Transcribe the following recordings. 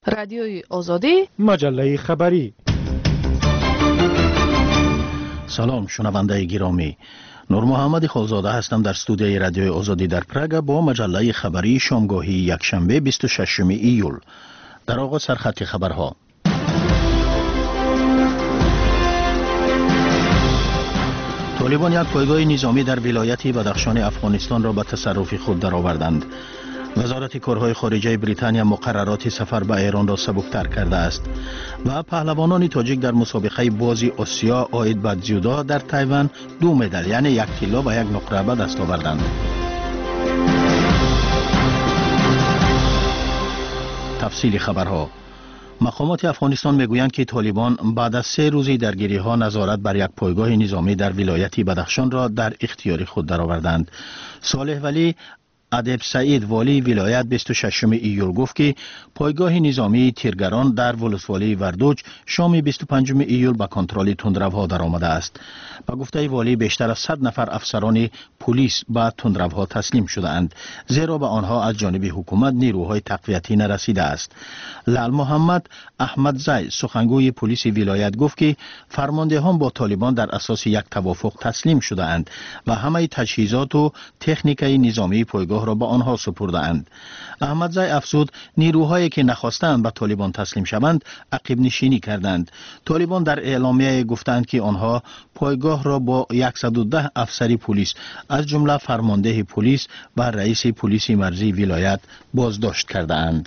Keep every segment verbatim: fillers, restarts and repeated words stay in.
رادیوی آزادی، مجله خبری. سلام شنونده گرامی، نور محمد خالزاده هستم در استودیوی رادیوی آزادی در پراگ با مجله خبری شامگاهی یکشنبه بیست و ششم ایول. در آغاز سرخط خبرها. طالبان یک پایگاه نظامی در ولایت بدخشان افغانستان را به تصرف خود درآوردند. وزارت کارهای خارجه بریتانیا مقررات سفر به ایران را سبکتر کرده است و پهلوانان تاجیک در مسابقه بازی آسیا عاید به جودو در تایوان دو مدال یعنی یک طلا و یک نقره به دست آوردند. تفصیل خبرها. مقامات افغانستان میگویند که طالبان بعد از سه روزی درگیری ها نظارت بر یک پایگاه نظامی در ولایت بدخشان را در اختیار خود درآوردند. صالح ولی ادیب سعید والی ولایت بیست و ششم ایول گفت که پایگاه نظامی تیرگران در ولسوالی وردوج شام بیست و پنجم ایول به کنترل تندروها درآمده است. با گفته والی بیشتر از صد نفر افسران پلیس به تندروها تسلیم شده اند، زیرا به آنها از جانب حکومت نیروهای تقویتی نرسیده است. لال محمد احمد زی سخنگوی پلیس ولایت گفت که فرماندهان با طالبان در اساس یک توافق تسلیم شده اند و همه تجهیزات و تکنیکای نظامی پایگاه را به آنها سپرده اند. احمد زی افزود نیروهایی که نخواستند به طالبان تسلیم شوند عقب نشینی کردند. طالبان در اعلامیه گفتند که آنها پایگاه را با صد و ده افسر پلیس از جمله فرمانده پلیس و رئیس پلیس مرزی ولایت بازداشت کرده اند.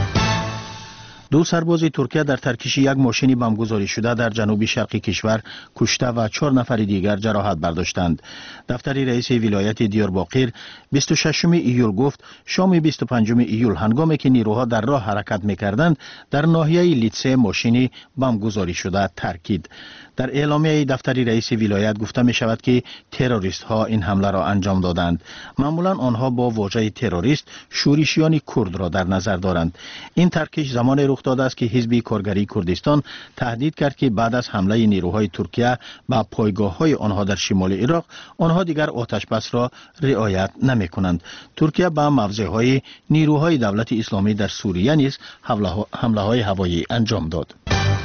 دو سرباز ترکیه در ترکیش یک ماشین بمبگذاری شده در جنوب شرقی کشور کشته و چهار نفر دیگر جراحت برداشتند. دفتر رئیس ولایت دیارباکر بیست و ششم ایول گفت شام بیست و پنجم ایول هنگامی که نیروها در راه حرکت می‌کردند در ناحیه لیتسه ماشین بمبگذاری شده ترکید. در اعلامیه دفتر رئیس ولایت گفته می شود که تروریست ها این حمله را انجام دادند. معمولا آنها با واژه تروریست شورشیان کرد را در نظر دارند. این ترکیش زمان رخ داده است که حزب کارگری کردستان تهدید کرد که بعد از حمله نیروهای ترکیه به پایگاه های آنها در شمال عراق آنها دیگر آتش بس را رعایت نمی کنند. ترکیه به موضع های نیروهای دولت اسلامی در سوریه نیز حمله های هوایی انجام داد.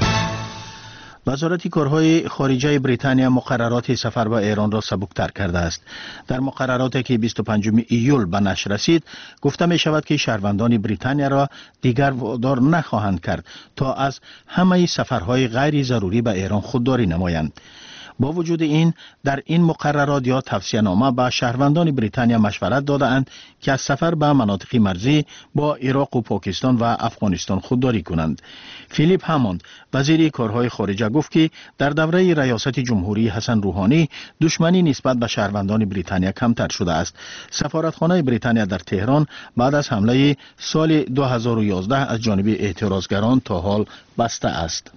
وزارت کارهای خارجه بریتانیا مقررات سفر به ایران را سبکتر کرده است. در مقرراتی که بیست و پنجم ایول به نشر رسید گفته می شود که شهروندان بریتانیا را دیگر وادار نخواهند کرد تا از همه سفرهای غیر ضروری به ایران خودداری نمایند. با وجود این در این مقررات یا توصیه‌نامه به شهروندان بریتانیا مشورت داده‌اند که از سفر به مناطق مرزی با عراق و پاکستان و افغانستان خودداری کنند. فیلیپ هموند وزیر کارهای خارجه گفت که در دوره ریاست جمهوری حسن روحانی دشمنی نسبت به شهروندان بریتانیا کمتر شده است. سفارتخانه بریتانیا در تهران بعد از حمله سال دو هزار و یازده از جانب اعتراضگران تا حال بسته است.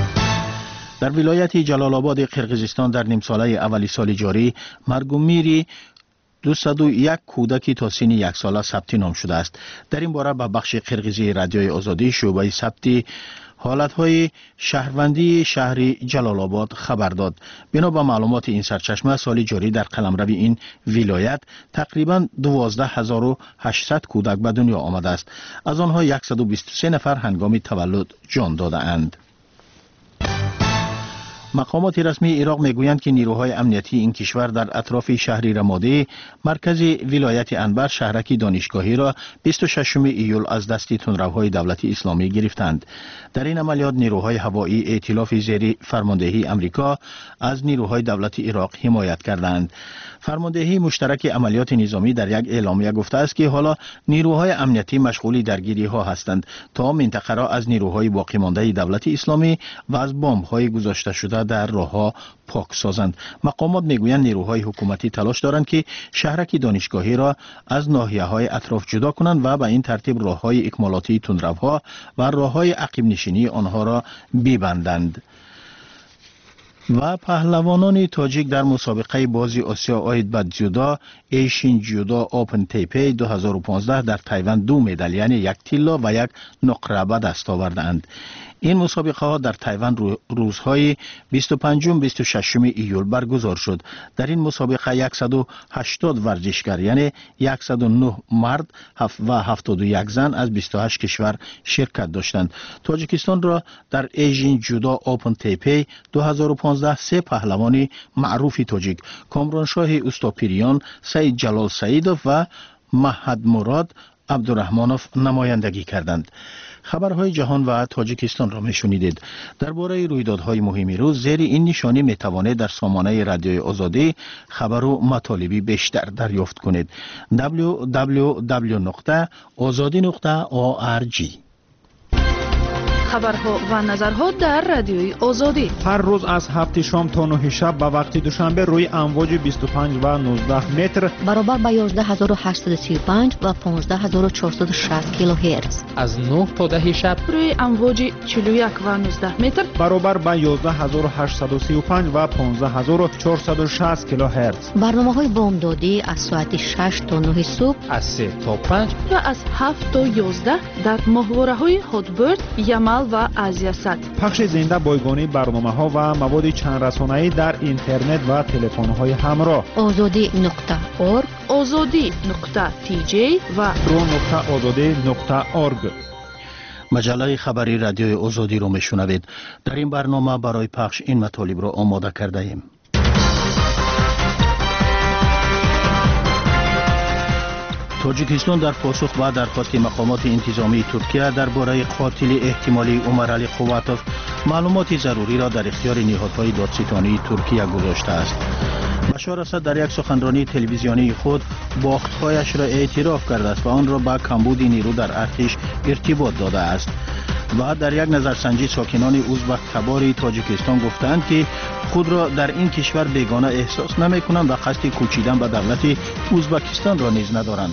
در ولایت جلال آباد قرقیزستان در نیم ساله اولی سال جاری مرگ و میر دویست و یک کودکی تا سن یک ساله ثبت نام شده است. در این باره به بخش قرقیزی رادیوی آزادی شعبه ثبت حالتهای شهروندی شهر جلال آباد خبر داد. بنا به معلومات این سرچشمه سال جاری در قلمرو این ولایت تقریبا دوازده هزار و هشتصد کودک به دنیا آمده است. از آنها صد و بیست و سه نفر هنگام تولد جان داده اند. مقامات رسمی عراق میگویند که نیروهای امنیتی این کشور در اطراف شهر رمادی مرکز ولایت انبر شهرک دانشگاهی را بیست و ششم ایول از دست تندروهای دولت اسلامی گرفتند. در این عملیات نیروهای هوایی ائتلاف زیر فرماندهی امریکا از نیروهای دولت عراق حمایت کردند. فرماندهی مشترک عملیات نظامی در یک اعلامیه گفته است که حالا نیروهای امنیتی مشغول درگیری ها هستند تا منطقه را از نیروهای باقی مانده دولت اسلامی و از بمب های گذاشته شده در راهها پاک سازند. مقامات میگویند نیروهای حکومتی تلاش دارند که شهرک دانشگاهی را از ناحیه های اطراف جدا کنند و به این ترتیب راههای اکمالاتی تندروها و راههای عقب نشینی آنها را ببندند. و پهلوانان تاجیک در مسابقه بازی آسیا آید به جودو ایشین جودو اوپن تیپی دو هزار و پانزده در تایوان دو مدال یعنی یک طلا و یک نقره به دست آوردند. این مسابقه ها در تایوان روزهای بیست و پنجم بیست و ششم ایول برگزار شد. در این مسابقه صد و هشتاد ورزشگر یعنی صد و نه مرد و هفتاد و یک زن از بیست و هشت کشور شرکت داشتند. تاجیکستان را در ایشین جودو اوپن تیپی دو هزار و پانزده سه پهلوان معروف تاجیک کامرانشاه اوستاپیریان، سید جلال سعیدوف و محمد مراد عبدالرحمانوف نمایندگی کردند. خبرهای جهان و تاجیکستان را میشنیدید. درباره رویدادهای مهم روز زیر این نشانی میتوانید در سامانه رادیوی آزادی خبر و مطالبی بیشتر دریافت کنید. دبلیو دبلیو دبلیو نقطه آزادی نقطه او آر جی. خبرها و نظرها در رادیوی آزادی هر روز از هفت شام تا نه شب به وقت دوشنبه روی امواج بیست و پنج و نوزده متر برابر با یازده هزار و هشتصد و سی و پنج و پانزده هزار و چهارصد و شصت کیلوهرتز از نه تا ده شب روی امواج چهل و یک و نوزده متر برابر با یازده هزار و هشتصد و سی و پنج و پانزده هزار و چهارصد و شصت کیلوهرتز. برنامه‌های بامدادی از ساعت شش تا نه صبح، از سه تا پنج و از هفت تا یازده در ماهواره‌های هاتبرد، یمل و آسیا سات. پخش زنده بایگانی برنامه‌ها و مواد چند رسانه‌ای در اینترنت و تلفن‌های همراه. آزادی نقطه اورگ، آزادی نقطه تی جی و رو نقطه آزادی نقطه اورگ. مجله خبری رادیوی آزادی رو میشنوید. در این برنامه برای پخش این مطالب را آماده کرده ایم. تاجیکستان در پاسخ به درخواست مقامات انتظامی ترکیه درباره قاتل احتمالی عمر علی قواتوف معلومات ضروری را در اختیار نهادهای دادستانی ترکیه گذاشته است. بشار اسد در یک سخنرانی تلویزیونی خود باخت‌هایش را اعتراف کرده است و آن را با کمبود نیرو در ارتش ارتباط داده است. و در یک نظرسنجی ساکنان ازبک تبار تاجیکستان گفتند که خود را در این کشور بیگانه احساس نمی‌کنند و قصد کوچیدن به دولت ازبکستان را نیز ندارند.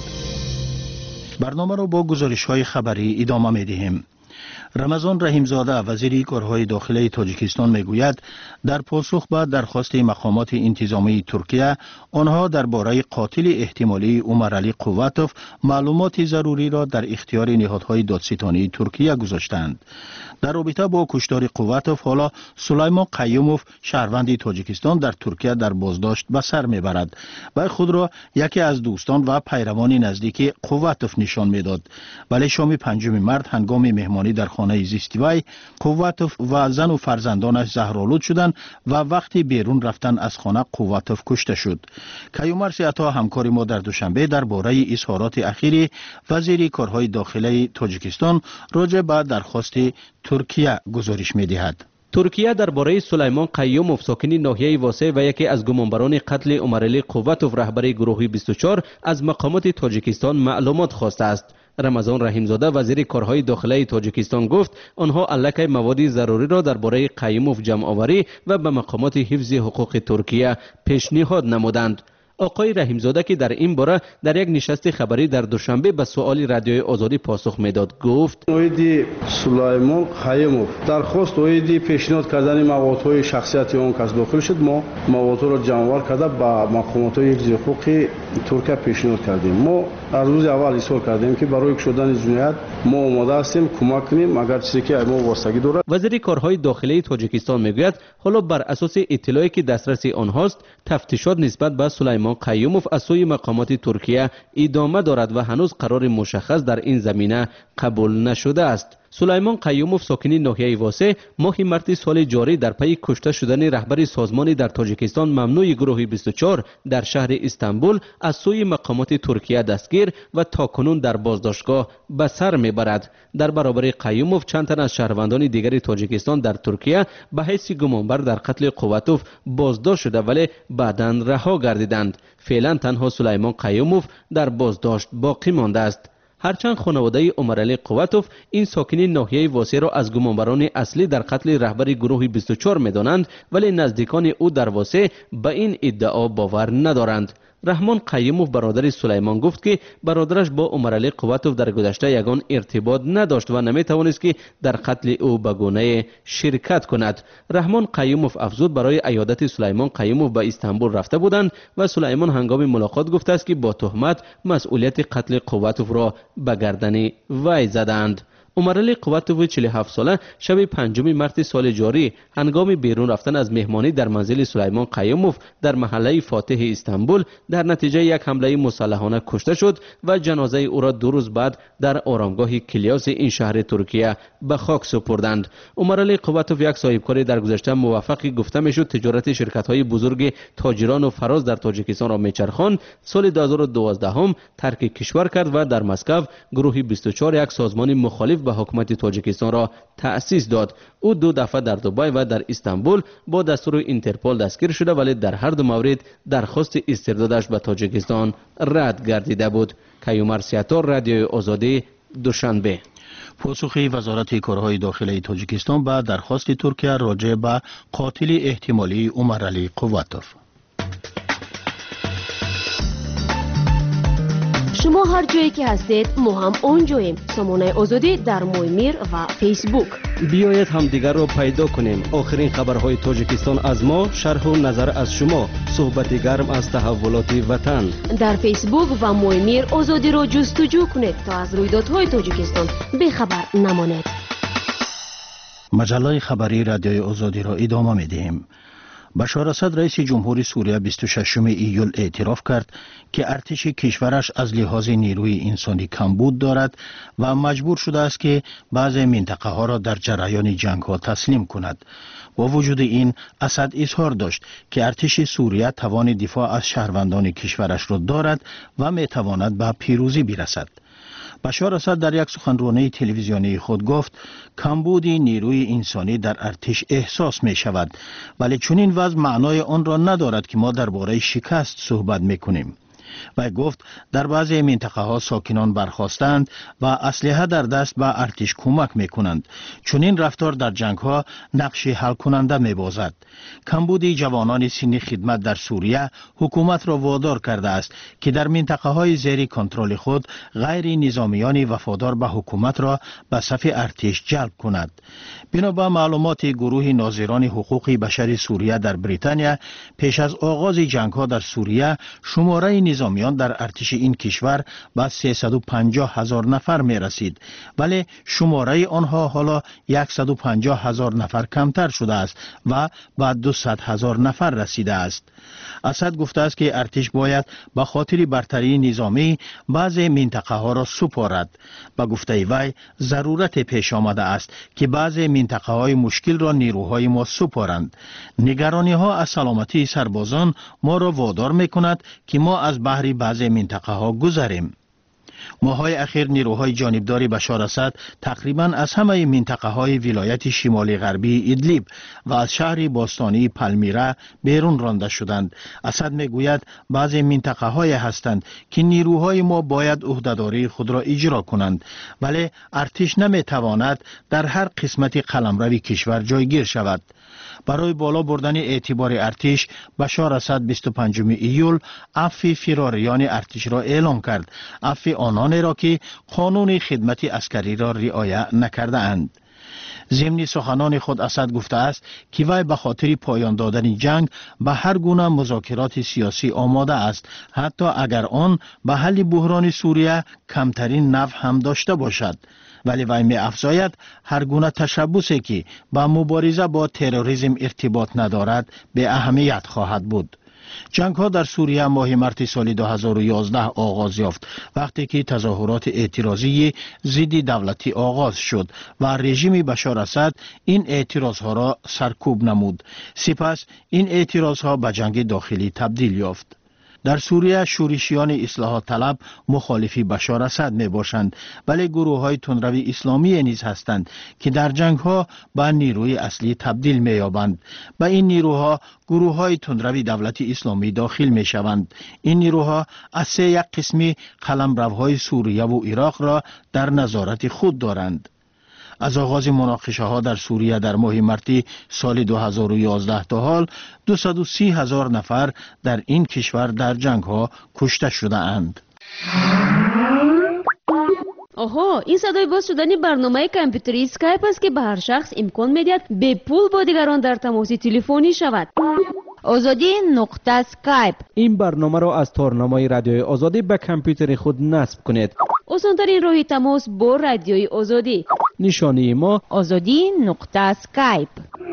برنامه را با گزارش‌های خبری ادامه می‌دهیم. رمضان رحیمزاده وزیر کارهای داخلی تاجیکستان میگوید در پاسخ به درخواست مقامات انتظامی ترکیه آنها درباره قاتل احتمالی عمر علی قواتوف معلومات ضروری را در اختیار نهادهای دادستانی ترکیه گذاشتند. در رابطه با کشتار قواتوف حالا سلیمان قیوموف شهروند تاجیکستان در ترکیه در بازداشت به سر میبرد و خود را یکی از دوستان و پیروان نزدیک قواتوف نشان میداد. ولی شام پنجم مرد هنگام مهمانی در خانه زیستی وی قواتوف و زن و فرزندانش زهرآلود شدند و وقتی بیرون رفتن از خانه قواتوف کشته شد. کیومرث عطا همکار ما در دوشنبه درباره اظهارات اخیر وزیر کارهای داخلی تاجیکستان راجع به درخواست ترکیه گزارش می‌دهد. ترکیه درباره سلیمان قیوموف ساکن ناحیه واسه و یکی از گمانبران قتل عمر علی قواتوف رهبر گروه بیست و چهار از مقامات تاجیکستان معلومات خواسته است. رمضان رحیمزاده وزیر کارهای داخلی تاجیکستان گفت آنها الکی مواد ضروری را درباره قیوموف جمع آوری و به مقامات حفظ حقوق ترکیه پیشنهاد نمودند. آقای رحیمزاده که در این باره در یک نشست خبری در دوشنبه به سوال رادیوی آزادی پاسخ میداد گفت اویدی سلیمان قیوموف درخواست اویدی پیشنهاد کردن موادهای شخصیتی اون کس داخل شد. ما مواد را جمع آور کرده با مقامات حفظ حقوق ترکیه پیشنهاد کردیم. ما از روز اول اصرار کردیم که برای شدن جنایت ما آماده هستیم کمک کنیم اگر چیزی که ما واسطگی دارد. وزیر کارهای داخلی تاجیکستان میگوید حالا بر اساس اطلاعی که دسترس آنهاست تفتیشات نسبت به سلیمان قیوموف از سوی مقامات ترکیه ادامه دارد و هنوز قرار مشخص در این زمینه قبول نشده است. سلیمان قیوموف ساکن ناحیه واسه ماه مارس سال جاری در پی کشته شدن رهبر سازمانی در تاجیکستان ممنوع گروه بیست و چهار در شهر استانبول از سوی مقامات ترکیه دستگیر و تاکنون در بازداشتگاه به سر میبرد. در برابر قیوموف چند تن از شهروندان دیگر تاجیکستان در ترکیه به حیث گمانبر در قتل قواتوف بازداشت شده ولی بعداً رها گردیدند. فعلا تنها سلیمان قیوموف در بازداشت باقی مانده است. هرچند خانواده عمر علی قواتوف این ساکن ناحیه واسه را از گمانبران اصلی در قتل رهبر گروه بیست و چهار می‌دانند ولی نزدیکان او در واسه به این ادعا باور ندارند. رحمان قیوموف برادر سلیمان گفت که برادرش با عمرعلی قوتوف در گذشته یگان ارتباط نداشت و نمیتوانست که در قتل او به گونه شرکت کند. رحمان قیوموف افزود برای عیادت سلیمان قیوموف به استانبول رفته بودند و سلیمان هنگام ملاقات گفته است که با تهمت مسئولیت قتل قوتوف را به گردن وی زدند. عمرعلی قوتوف چهل و هفت ساله شب پنجم مارس سال جاری هنگام بیرون رفتن از مهمانی در منزل سلیمان قیوموف در محله فاتح استانبول در نتیجه یک حمله مسلحانه کشته شد و جنازه او را دو روز بعد در آرامگاه کلیاس این شهر ترکیه به خاک سپردند. عمرعلی قوتوف یک صاحبکار در گذشته موفق گفته میشد تجارت شرکت‌های بزرگ تاجران و فراز در تاجیکستان را میچرخاند. سال دو هزار و دوازده هم ترک کشور کرد و در مسکو گروه بیست و چهار یک سازمان مخالف به حکومت تاجیکستان را تأسیس داد. او دو دفعه در دبی و در استانبول با دستور اینترپل دستگیر شده ولی در هر دو مورد درخواست استردادش به تاجیکستان رد گردیده بود. کیومر سیاتور، رادیوی آزادی، دوشنبه. پاسخی وزارت کارهای داخلی تاجیکستان به درخواست ترکیه راجع به قاتل احتمالی عمرعلی قوتوف. شما هر جایی که هستید ما هم اونجاییم. سامانه آزادی در مویمیر و فیسبوک. بیایید همدیگر را پیدا کنیم. آخرین خبرهای تاجیکستان از ما، شرح و نظر از شما، صحبت گرم از تحولات وطن. در فیسبوک و مویمیر آزادی را جستجو کنید تا از رویدادهای تاجیکستان بیخبر نمانید. مجله خبری رادیوی آزادی را ادامه می‌دهیم. بشار اسد رئیس جمهوری سوریه بیست و ششم ایول اعتراف کرد که ارتش کشورش از لحاظ نیروی انسانی کمبود دارد و مجبور شده است که بعضی منطقه ها را در جریان جنگ ها تسلیم کند. با وجود این اسد اظهار داشت که ارتش سوریه توان دفاع از شهروندان کشورش را دارد و می تواند به پیروزی برسد. بشار اسد در یک سخنرانی تلویزیونی خود گفت کمبود نیروی انسانی در ارتش احساس می شود ولی چنین وضع معنای آن را ندارد که ما درباره شکست صحبت می کنیم. و گفت در بعضی منطقه ها ساکنان برخاستند و اسلحه در دست به ارتش کمک می کنند. چنین رفتار در جنگ ها نقش حل کننده می بازد. کمبود جوانان سن خدمت در سوریه حکومت را وادار کرده است که در منطقه های زیر کنترل خود غیر نظامیان وفادار به حکومت را به صف ارتش جلب کند. بنابر معلومات گروه ناظران حقوق بشر سوریه در بریتانیا، پیش از آغاز جنگ ها در سوریه شماره نظامیان در ارتش این کشور به سیصد و پنجاه هزار نفر می رسید ولی شماره آنها حالا صد و پنجاه هزار نفر کمتر شده است و به دویست هزار نفر رسیده است. اسد گفته است که ارتش باید به خاطر برتری نظامی بعضی منطقه ها را سپارد. به گفته وی ضرورت پیش آمده است که بعضی منطقه های مشکل را نیروهای ما سپارند. نگرانی ها از سلامتی سربازان ما را وادار می کند که ما از بحر بعضی منطقه ها گذریم. ماهای اخیر نیروهای جانبدار بشار اسد تقریبا از همه منطقه های ولایت شمالی غربی ادلیب و از شهر باستانی پالمیرا بیرون رانده شدند. اسد میگوید بعضی منطقه های هستند که نیروهای ما باید عهدهداری خود را اجرا کنند ولی ارتش نمیتواند در هر قسمت قلمرو کشور جایگیر شود. برای بالا بردن اعتبار ارتش بشار اسد بیست و پنجم ایول عفو فراریان ارتش را اعلام کرد، عفو آنانی را که قانون خدمت عسکری را رعایت نکرده اند. ضمن سخنان خود اسد گفته است که وی به خاطر پایان دادن جنگ به هر گونه مذاکرات سیاسی آماده است، حتی اگر آن به حل بحران سوریه کمترین نفع هم داشته باشد. ولی وی می افزاید هر گونه تشبوسی که با مبارزه با تروریسم ارتباط ندارد به اهمیت خواهد بود. جنگ ها در سوریه ماه مارس سال دو هزار و یازده آغاز یافت وقتی که تظاهرات اعتراضی ضد دولتی آغاز شد و رژیم بشار اسد این اعتراض ها را سرکوب نمود. سپس این اعتراض ها به جنگ داخلی تبدیل یافت. در سوریه شورشیان اصلاحات طلب مخالفی بشار اسد می باشند ولی گروه های تندرو اسلامی نیز هستند که در جنگ ها به نیروی اصلی تبدیل می یابند. به این نیروها گروه های تندرو دولت اسلامی داخل می شوند. این نیروها از سه یک قسمی قلمروهای سوریه و عراق را در نظارت خود دارند. از آغاز مناقشه ها در سوریه در ماه مارس سال دو هزار و یازده تا حال دویست و سی هزار نفر در این کشور در جنگ ها کشته شده اند. آها، این صدای باز شدن برنامه کامپیوتری اسکایپ است که به هر شخص امکان میدهد به پول با دیگران در تماس تلفنی شود. آزادی نقطه اسکایپ. این برنامه را از تارنمای رادیوی آزادی به کامپیوتر خود نصب کنید. آسان‌ترین راه تماس با رادیوی آزادی. نشانی ما آزادی نقطه اسکایپ.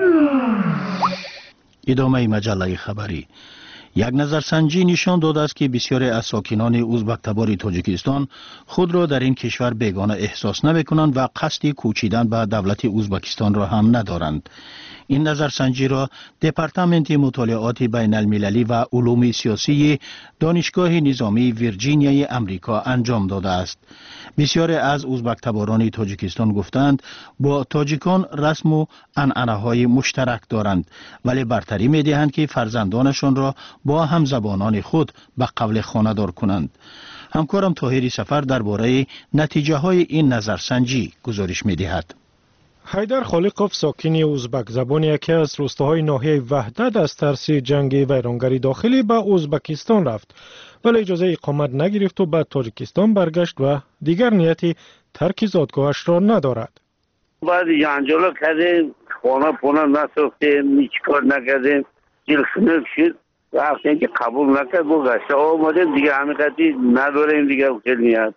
ادامه مجله خبری. یک نظرسنجی نشان داده است که بسیاری از ساکنان ازبک تبار تاجیکستان خود را در این کشور بیگانه احساس نمی‌کنند و قصد کوچیدن به دولت ازبکستان را هم ندارند. این نظرسنجی را دپارتمنت مطالعات بین المللی و علوم سیاسی دانشگاه نظامی ویرجینیای امریکا انجام داده است. بسیاری از ازبک تباران تاجیکستان گفتند با تاجیکان رسم و عنعنه‌های مشترک دارند، ولی برتری می‌دهند که فرزندانشان را با همزبانان خود به قبل خانه‌دار کنند. همکارم طاهری سفر درباره نتیجه های این نظرسنجی گزارش می‌دهد. حیدر خالقوف ساکنی ازبک زبان یکی از روستاهای ناحیه وحدت از ترس جنگ ویرانگری داخلی به ازبکستان رفت، ولی اجازه اقامت نگرفت و به تاجیکستان برگشت و دیگر نیتی ترک زادگاهش را ندارد. بعد جنجال کردیم، خانه پونه نساختیم، هیچ کار نکردیم، دلخنک شد و اصلا که قبول نکرد برگشت آمدیم دیگه حقیقتی نداریم دیگه نیت.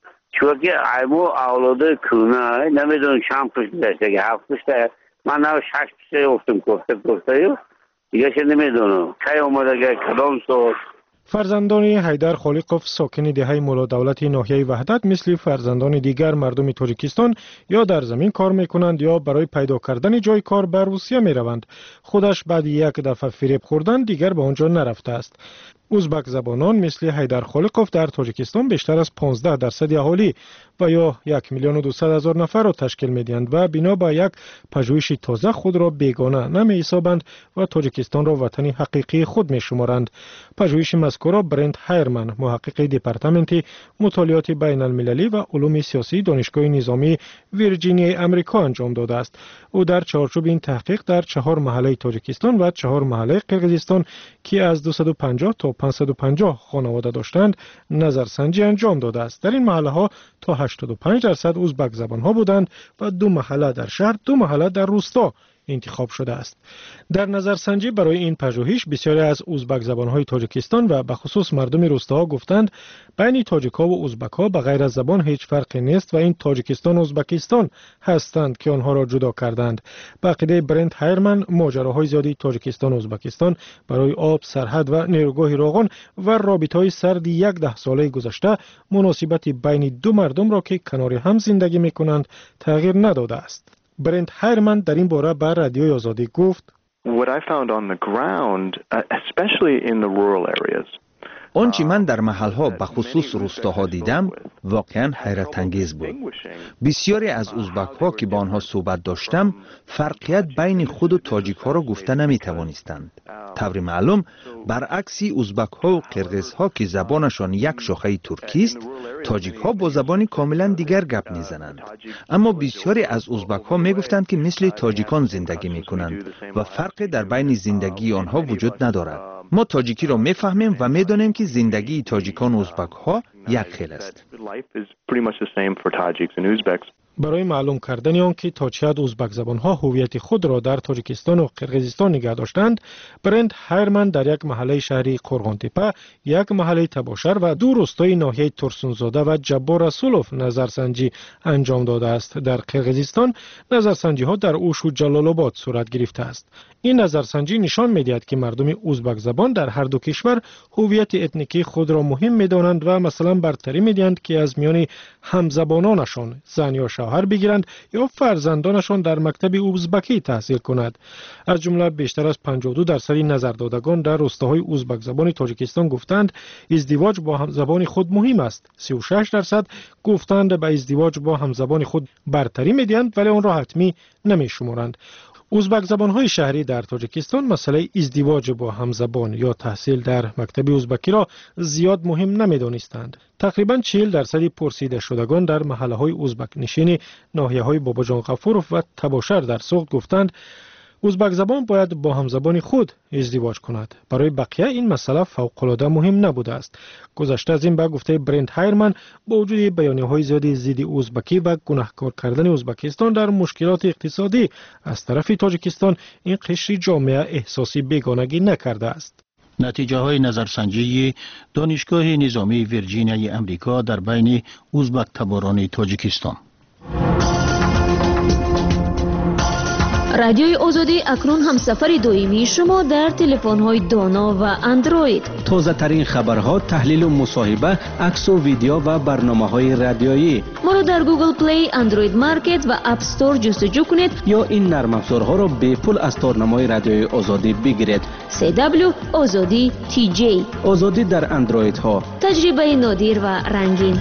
چون که ایمو اولاده کنه نمیدونم چند پشت داشته که هفت پشته من نو شش پشته افتم کفته کفته دیگه چه نمیدونم چه اومده که کدام سال. فرزندان حیدر خالقوف ساکن دهه مولا دولت ناحیه وحدت مثل فرزندان دیگر مردم تاجیکستان یا در زمین کار میکنند یا برای پیدا کردن جای کار به روسیه میروند. خودش بعد یک دفعه فریب خوردن دیگر به آنجا نرفته است. ازبک زبانان مثل حیدر خالقوف در تاجیکستان بیشتر از پانزده درصد اهالی و یا یک میلیون و دویست هزار نفر را تشکیل می‌دهند و بنا به یک پژوهش تازه خود را بیگانه نمی‌حسابند و تاجیکستان را وطن حقیقی خود می‌شمارند. پژوهش مذکور را برند هایرمن، محقق دپارتمنت مطالعات بین المللی و علوم سیاسی دانشگاه نظامی ویرجینیای امریکا انجام داده است. او در چارچوب این تحقیق در چهار محله تاجیکستان و چهار محله قرقیزستان که از دویست و پنجاه تا پانصد و پنجاه خانواده داشتند نظرسنجی انجام داده است. در این محله ها تا هشتاد و پنج درصد ازبک زبان ها بودند و دو محله در شهر، دو محله در روستا انتخاب شده است. در نظرسنجی برای این پژوهش بسیاری از ازبک زبان‌های تاجیکستان و به خصوص مردم روستاها گفتند بین تاجیک‌ها و ازبک‌ها به غیر از زبان هیچ فرقی نیست و این تاجیکستان و ازبکستان هستند که آنها را جدا کردند. به عقیده برند هایرمن ماجراهای زیادی تاجیکستان و ازبکستان برای آب، سرحد و نیروگاه راغون و رابطه‌های سرد یک ده ساله گذشته مناسبت بین دو مردم را که کنار هم زندگی می‌کنند تغییر نداده است. برند هایرمن در این باره به رادیوی آزادی گفت What I found on the ground, especially in the rural areas, آنچه من در محلها به خصوص روستاها دیدم واقعا حیرت انگیز بود. بسیاری از ازبک ها که با آنها صحبت داشتم فرقیت بین خود و تاجیک ها را گفته نمی توانستند. طور معلوم برعکس ازبک ها و قرقیز ها که زبانشان یک شاخه ترکی است، تاجیک ها با زبانی کاملا دیگر گپ می زنند. اما بسیاری از ازبک ها می گفتند که مثل تاجیکان زندگی می کنند و فرق در بین زندگی آنها وجود ندارد. ما تاجیکی را می فهمیم و می دانیم که زندگی تاجیکان و ازبک ها یک خیل است. برای معلوم کردن آن که تا چه حد ازبک زبان ها هویت خود را در تاجیکستان و قرقیزستان نگه داشتند، برند هایرمن در یک محله شهری قرغانتپه، یک محله تباشر و دو روستای ناحیه ترسونزاده و جبار رسولوف نظرسنجی انجام داده است. در قرقیزستان نظرسنجی ها در اوش و جلال آباد صورت گرفته است. این نظرسنجی نشان می‌دهد که مردم ازبک زبان در هر دو کشور هویت اتنیکی خود را مهم می‌دانند و مثلا برتری می‌دهند که از میان همزبانانشان زن یا شوهر بگیرند یا فرزندانشان در مکتب ازبکی تحصیل کند. از جمله بیشتر از پنجاه و دو درصد نظر دادگان در روستاهای ازبک زبان تاجیکستان گفتند ازدواج با همزبان خود مهم است. سی و شش درصد گفتند به ازدواج با همزبان خود برتری می‌دهند ولی آن را حتمی نمی‌شمارند. ازبک زبان‌های شهری در تاجیکستان مسئله ازدواج با همزبان یا تحصیل در مکتب ازبکی را زیاد مهم نمی‌دانستند. تقریباً چهل درصد پرسیده شدگان در محله‌های ازبک نشین ناحیه‌های باباجان غفورов و تباشر در سوخت گفتند ازبک زبان باید با همزبان خود ازدواج کند. برای بقیه این مسئله فوق‌العاده مهم نبوده است. گذشته از این به گفته برند هایرمن با وجود بیانیه‌های زیادی ضد ازبکی و گناهکار کردن ازبکستان در مشکلات اقتصادی از طرف تاجیکستان، این قشر جامعه احساسی بیگانگی نکرده است. نتیجه های نظرسنجی دانشگاه نظامی ویرجینیای امریکا در بین ازبک تباران تاجیکستان. رادیوی آزادی اکنون هم سفر دویمی شما در تلفن‌های دانا و اندروید. تازه ترین خبرها، تحلیل و مصاحبه، عکس و ویدیو و برنامه‌های رادیویی. ما را در گوگل پلی، اندروید مارکت و اپ استور جستجو کنید یا این نرم افزارها را به پول از تارنمای رادیوی آزادی بگیرید. سی دبلیو آزادی تی جی. آزادی در اندروید ها. تجربه نادر و رنگین.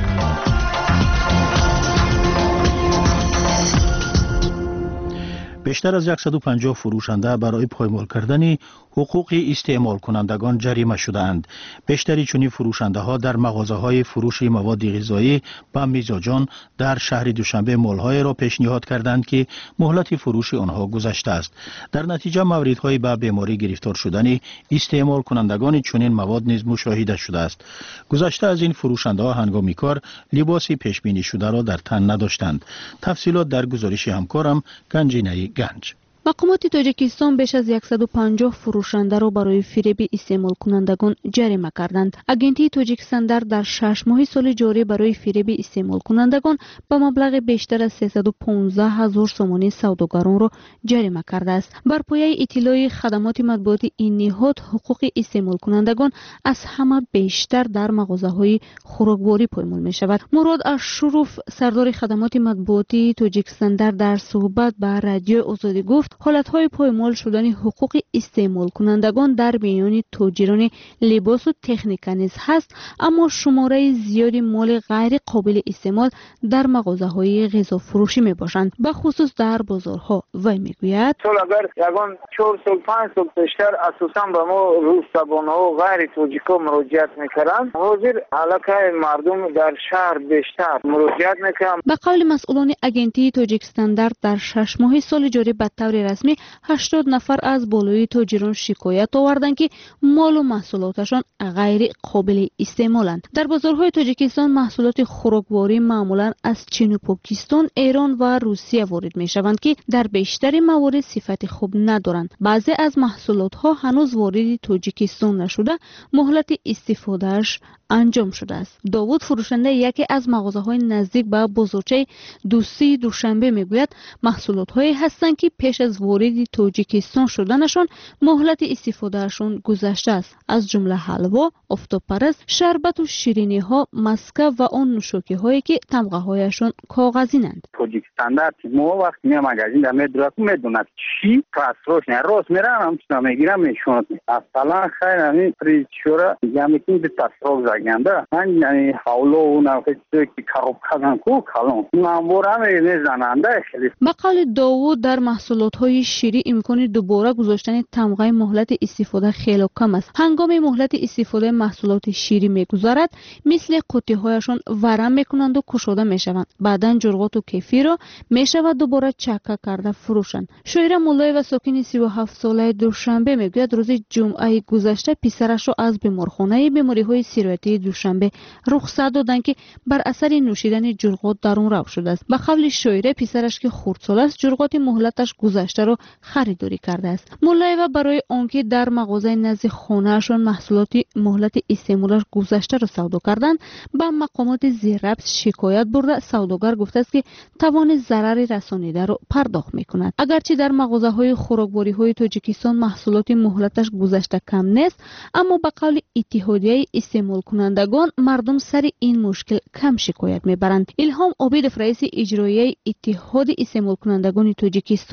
بیشتر از صد و پنجاه فروشنده برای پایمال کردن حقوق استعمال کنندگان جریمه شدند. بیشتری چنین فروشنده ها در مغازه های فروش مواد غذایی و میزاجان در شهر دوشنبه مال‌های را پیشنهاد کردند که مهلت فروش آنها گذشته است. در نتیجه موردهای به بیماری گرفتار شدن استعمال کنندگان چنین مواد نیز مشاهده شده است. گذشته از این فروشنده ها هنگام کار لباس پیش بینی شده را در تن نداشتند. تفصیلات در گزارش همکارم گنجینه گنج. مقامات تاجیکستان بیش از صد و پنجاه فروشنده را برای فریب استعمال کنندگان جریمه کردند. اگنتی تاجیکستان در شش ماه سال جاری برای فریب استعمال کنندگان به مبلغ بیشتر از سیصد و پانزده هزار سومانی سوداگران را جریمه کرده است. بر پایه اطلاع خدمات مطبوعاتی این نهاد، حقوق استعمال کنندگان از همه بیشتر در مغازه‌های خوراکواری پایمال می شود. مراد اشرف، سردار خدمات مطبوعاتی تاجیکستان در صحبت با رادیو آزادی گفت حالتهای پایمال شدن حقوق استعمال کنندگان در میان تاجران لباس و تکنیک نیز هست، اما شماره زیادی مال غیر قابل استعمال در مغازه‌های غذا فروشی می باشند، به خصوص در بازارها. وی میگوید سال اگر یگان چهار سال پنج سال پیشتر اساساً به ما روز زبان‌ها و غیر تاجیکا مراجعت می‌کردند، حاضر علاقه مردم در شهر بیشتر مراجعت می‌کنند. به قول مسئولان اگنتی تاجیکستان در شش ماه سال جاری به طور رسمی هشتاد نفر از بالای تاجران شکایت آوردند که مال و محصولاتشان غیر قابل استعمالند. در بازارهای تاجیکستان محصولات خوراکواری معمولا از چین و پاکستان، ایران و روسیه وارد می شوند که در بیشتر موارد صفت خوب ندارند. بعضی از محصولات ها هنوز وارد تاجیکستان نشده، مهلت استفادهش انجام شده است. داوود، فروشنده یکی از مغازه های نزدیک به بازارچه دوستی دوشنبه میگوید محصولات هایی هستند که پیش از ورود تاجیکستان شدنشان مهلت استفادهشان گذشته است، از جمله حلوا، آفتاب پرست، شربت و شیرینی ها، مسکه و آن نوشاکی هایی که تمغه هایشان کاغذینند. تاجیکستان در ما وقت میام مغازین در میدرک میدوند چی پاسروش نه راست میرم هم چنا میگیرم میشوند اصلا خیر همین پریچورا میگم که پاسروش زاگنده من یعنی حالا اون وقتی که کاروب کردن کو کالون نامبورم میزننده خیلی. به قول داوود، در محصولات های شیری امکان دوباره گذاشتن تمغه مهلت استفاده خیلی کم است. هنگام مهلت استفاده محصولات شیری میگذارد، مثل قوطی هایشان ورم میکنند و کشوده میشوند. بعداً جرقات و کیفی را میشود دوباره چکه کرده فروشند. شاعر مولای و ساکن سی و هفت ساله دوشنبه میگوید روز جمعه گذشته پسرش را از بیمارخانه بیماری های سیرویتی دوشنبه رخصت دادند که بر اثر نوشیدن جرقات در اون رو شده است. به قول شاعر، پسرش که خردسال است جرقات مهلتش گذشته را خریداری کرده است. مولای و برای آنکه در مغازه نزد خانه‌شان محصولات مهلت استعمالش گذشته را سودا کردند، به مقامات زیرربط شکایت برده. سوداگر گفته است که توان ضرر رسانیده را پرداخت می‌کند. اگرچه در مغازه‌های خوراکواری تاجیکستان محصولات مهلتش گذشته کم نیست، اما به قول اتحادیه استعمال کنندگان مردم سر این مشکل کم شکایت میبرند. الهام عابدов، رئیس اجرایی اتحاد استعمال کنندگان تاجیکستان میگوید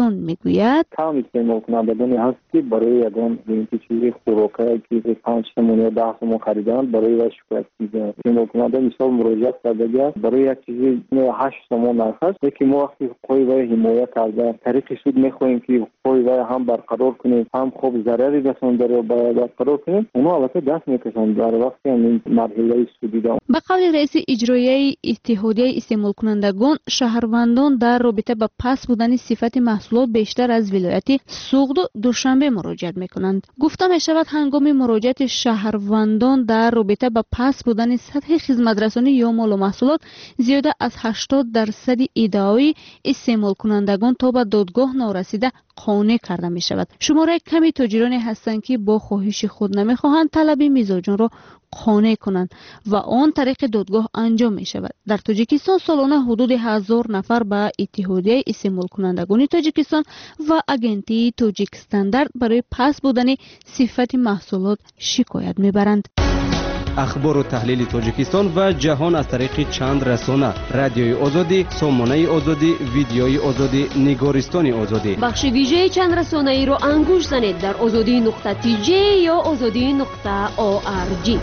میگوید کم استعمال کنندگانی هست که برای یگان اینکه چیزی خوراکه که پنج تومان یا ده تومان خریدن برای و شکایت می‌کنند. استعمال کننده مثال مراجعه کرده برای یک چیزی هشت تومان نرخ است که ما وقتی حقوق وی حمایت کرده طریق سود می‌خواهیم که حقوق وی هم برقرار کنیم هم خوب ضرری رسانده رو برقرار کنیم اونا البته دست می‌کشند در وقتی این مرحله سودی دارند. به قول رئیس اجرایی اتحادیه استعمال کنندگان شهروندان در رابطه با پس بودن صفت محصولات بیشتر از ولایت سوغد و دوشنبه مراجعت میکنند. گفته می شود هنگام مراجعت شهروندان در رابطه با پس بودن سطح خدمترسانی یا مال و محصولات زیاده از هشتاد درصد ادعای استعمال کنندگان تا به دادگاه نارسیده قانع کرده می شود. شماره کمی تاجرانی هستند که با خواهش خود نمی خواهند طلب میزاجان را قانع کنند و آن طریق دادگاه انجام می شود. در تاجیکستان سالانه حدود هزار نفر به اتحادیه استعمال کنندگان تاجیکستان و اگنتی تاجیک استاندارد برای پس بودن صفت محصولات شکایت می برند. اخبار و تحلیل تاجیکستان و جهان از طریق چند رسانه: رادیوی آزادی، سامانه آزادی، ویدیوی آزادی، نگارستان آزادی. بخش ویژه چند رسانه ای را انگوش زنید در آزادی نقطه تی جی یا آزادی نقطه او آر جی.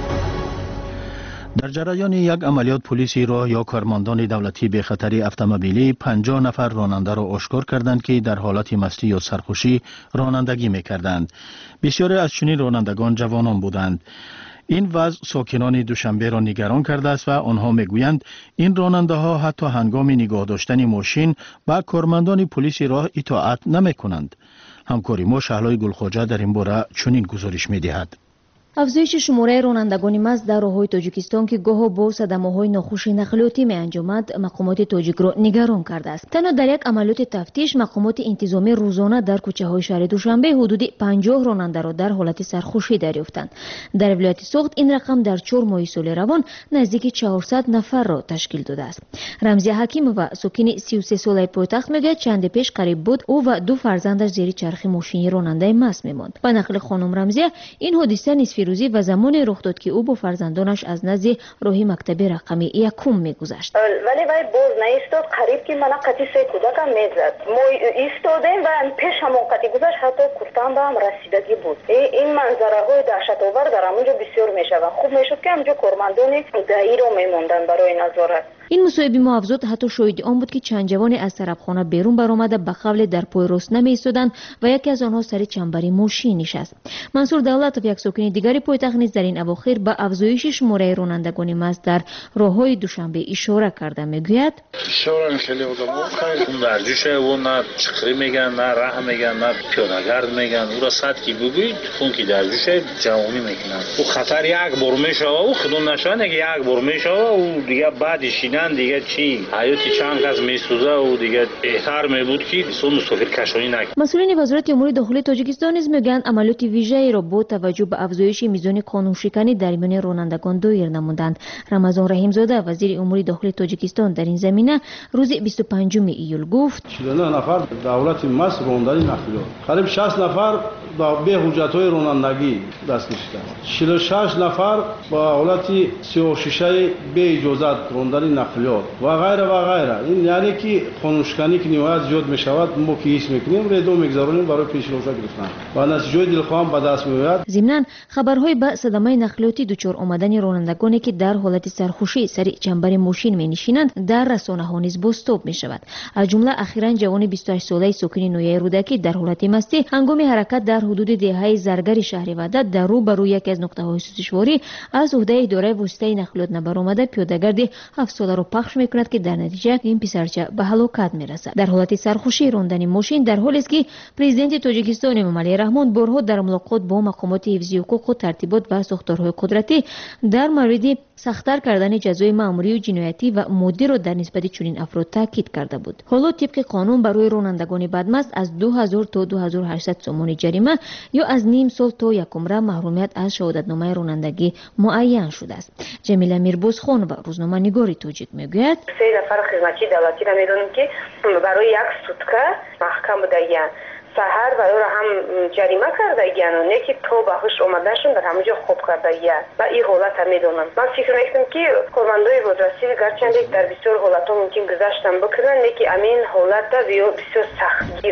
در جریان یک عملیات پلیسی راه یا کارمندان دولتی به خطر اتومبیلی پنجاه نفر راننده را آشکار کردند که در حالت مستی یا سرخوشی رانندگی می‌کردند. بسیاری از چنین رانندگان جوانان بودند. این وضع ساکنان دوشنبه را نگران کرده است و آنها میگویند این راننده ها حتی هنگام نگاه داشتن ماشین با کارمندان پلیس راه اطاعت نمی کنند. همکاری ما شهلای گلخواجه در این باره چنین گزارش می دهد. افزایش شماره رانندگان مست در راههای تاجیکستان که گاه با صدمه‌های ناخوش نقلیاتی می‌انجامد مقامات تاجیک را نگران کرده است. تنها در یک عملیات تفتیش مقامات انتظامی روزانه در کوچه‌های شهر دوشنبه حدود پنجاه راننده را در حالت سرخوشی دریافتند. در ولایت سوغد این رقم در چهار ماه سال روان نزدیک چهارصد نفر را تشکیل داده است. رمزی حکیم و ساکن سی و سه ساله پایتخت میگوید چند پیش قریب بود او و دو فرزندش زیر چرخ ماشین راننده مست می‌ماند. به نقل خانم رمزی این حادثه نصف روزی و زمان رخ داد که او با فرزندانش از نزد راهی مکتب رقمی یکم میگذشت. ولی وای باز نایستاد قریب که من قطی سه کودکم میزد. ما ایستادیم و پیش هم قطی گذشت حتی کفتم به هم رسیدگی بود. این منظره های دهشت آور در همونجا بسیار میشود. خوب میشد که همونجا کارمندان دایی رو میموندن برای نظارت. این مصاحبه ما افزود حتی شاهد آن بود که چند جوان از طرفخانه بیرون برآمده به قول در پای راست نمی‌ایستادند و یکی از آنها سر چنبری ماشین نشست. منصور دولتوف یک ساکن دیگری پایتخت نیز در این اواخر به افزایش شماره رانندگان مست در راههای دوشنبه اشاره کرده میگوید شورای خیلی آدم‌ها خیلی درجوشه و نه چخری میگن نه راه میگن نه پیاده‌گرد میگن او را صد کی بگوید خون کی درجوشه جوانی میکنن او خطر یک بار میشه و خودون نشانه که یک بار میشه و دیگه بعدش دیگه چی حیاتی چند گز میسوزه و دیگه بهتر میبود که سو مسافر کشانی نکنه. مسئولین وزارت امور داخلی تاجیکستان نیز میگویند عملیات ویژه‌ای را با توجه به افزایش میزان قانون شکنی در میان رانندگان دایر نمودند. رمضان رحیم زاده وزیر امور داخلی تاجیکستان در این زمینه روز بیست و پنجم ایول گفت چهل و نه نفر دولت مس راندنی نقلیات قریب شصت نفر با به حجت‌های رانندگی دست نشدند. چهل و شش نفر با حالت سیاه شیشه به اجازت راندنی نقلیات و غیره و غیره. این یعنی که قانونشکنی که نهایت زیاد می شود ما که هیچ میکنیم ردو میگذارونیم برای پیش رو گرفتن و نتیجه دلخواه به دست میآید. ضمناً خبرهای به صدمه نقلیاتی دچار آمدن رانندگانی که در حالت سرخوشی سر چنبر ماشین می نشینند در رسانه ها نیز بازتاب می شود. از جمله اخیراً جوان بیست و هشت ساله ساکن نویه رودکی در حالت مستی هنگام حرکت در حدود دهه زرگر شهر وحدت در رو بر روی یکی از نقطه های سوزشواری از عهده اداره واسطه نقلیات نبرآمده پیاده‌گرد هفت ساله را پخش میکند که در نتیجه این پسرچه به هلاکت میرسد. در حالت سرخوشی راندن ماشین در حالی است که پرزیدنت تاجیکستان امامعلی رحمان بارها در ملاقات با مقامات حفظی حقوق و ترتیبات و ساختارهای قدرتی در مورد سخت‌تر کردن جزای مأموری و جنایتی و مادی را در نسبت چنین افراد تاکید کرده بود. حالا طبق قانون برای رانندگان بدمست از دو هزار تا دو هزار و هشتصد سومانی جریمه یا از نیم سال تا یک عمر محرومیت از شهادتنامه رانندگی معین شده است. جمیله میربازخان و روزنامه نگاری تاجیک میگوید سه نفر خدمتچی دولتی را میدونیم که برای یک سوتکه محکم بودن سحر و او را هم جریمه کرده گیان و نه که تو بخش اومدنشون در همونجا خوب کرده گیان و این حالت هم میدونم. من فکر میکنم که کارمندای بازرسی گرچند در بسیار حالت ها ممکن گذشتن بکنن نه که امین حالت بسیار سخت گیرن.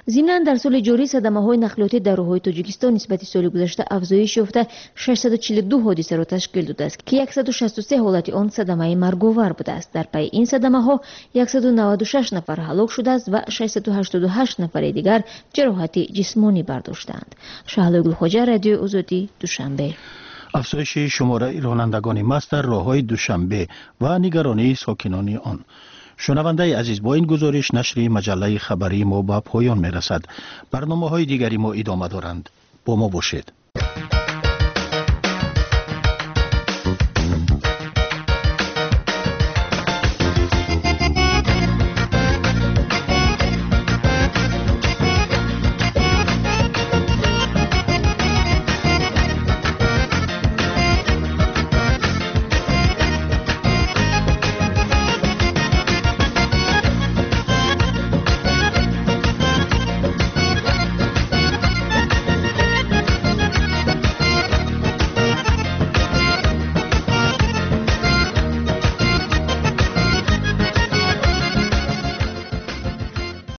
ضمناً در سال جاری صدمه‌های نقلیاتی در راه‌های تاجیکستان نسبت سال گذشته افزایش یافته ششصد و چهل و دو حادثه را تشکیل داده است که صد و شصت و سه حالت آن صدمه مرگ‌آور بوده است. در پی این صدمه‌ها صد و نود و شش نفر هلاک شده است و ششصد و هشتاد و هشت نفر دیگر جراحت جسمانی برداشتند. شهلا گلخواجه، رادیو آزادی، دوشنبه. افزایش شماره رانندگان مست در راه‌های دوشنبه و نگرانی ساکنان آن. شنونده عزیز، با این گزارش نشر مجله خبری ما به پایان می‌رسد. برنامه‌های دیگری ما ادامه دارند. با ما باشید.